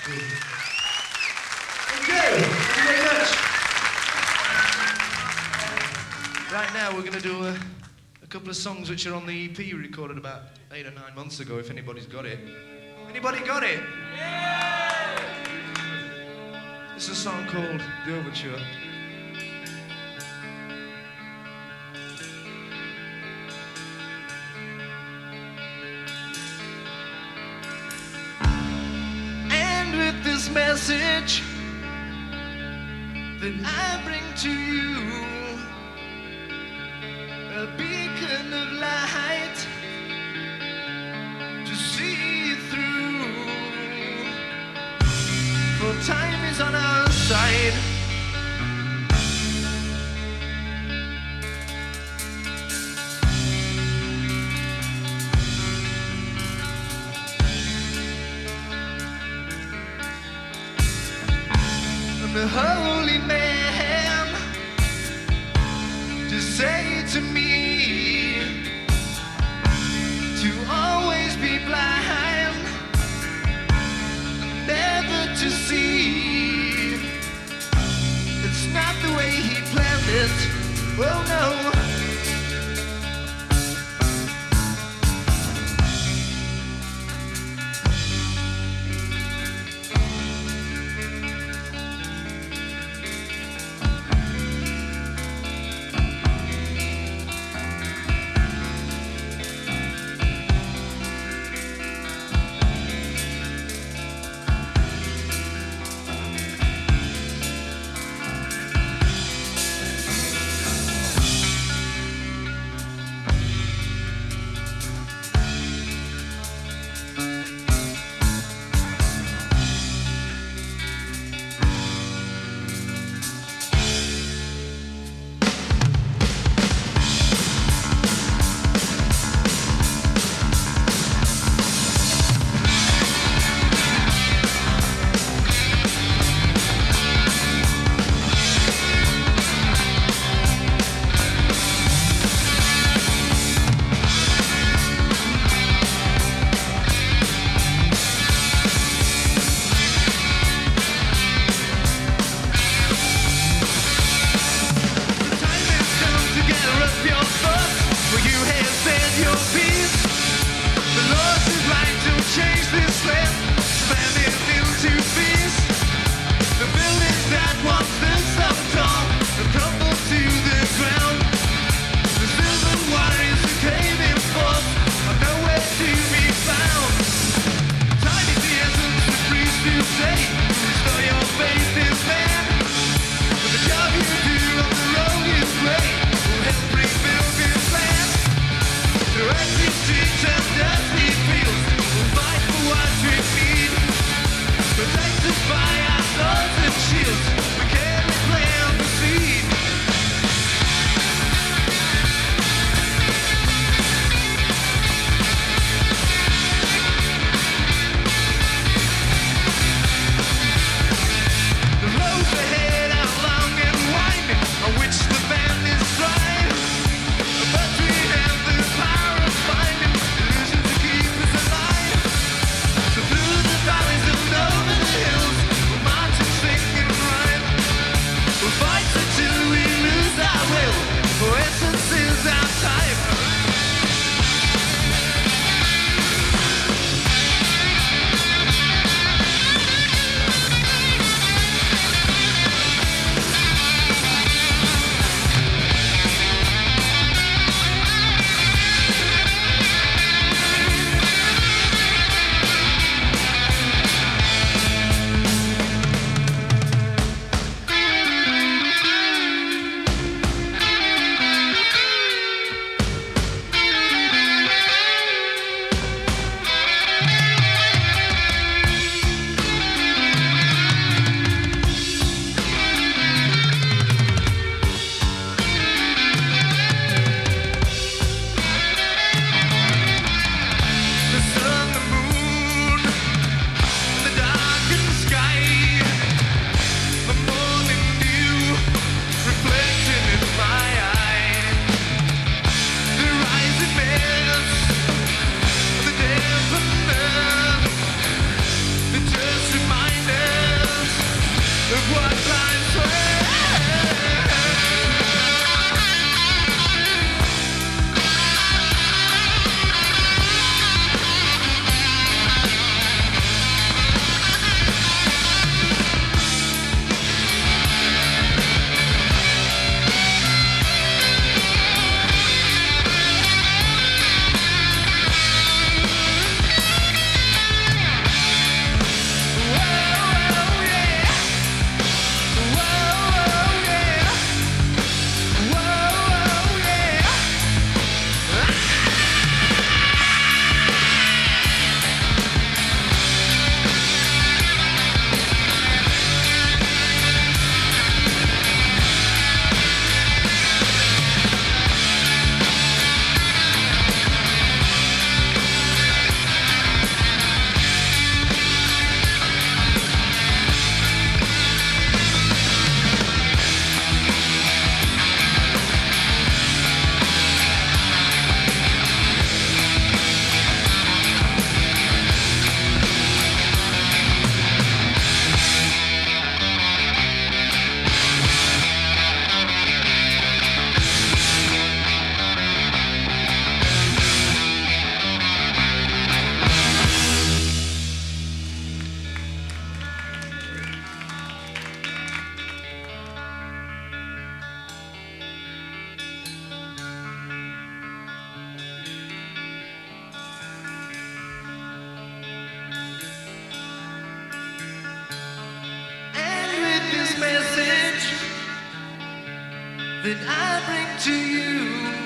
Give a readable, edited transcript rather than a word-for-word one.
Okay, thank you very much. Right now we're going to do a couple of songs which are on the EP we recorded about 8 or 9 months ago, if anybody's got it. Anybody got it? Yeah! This is a song called The Overture. And with this message that I bring to you, a beacon of light to see through, for time is on our side. I'm a holy man to say to me to always be blind, never to see. It's not the way he planned it, oh no. that I bring to you.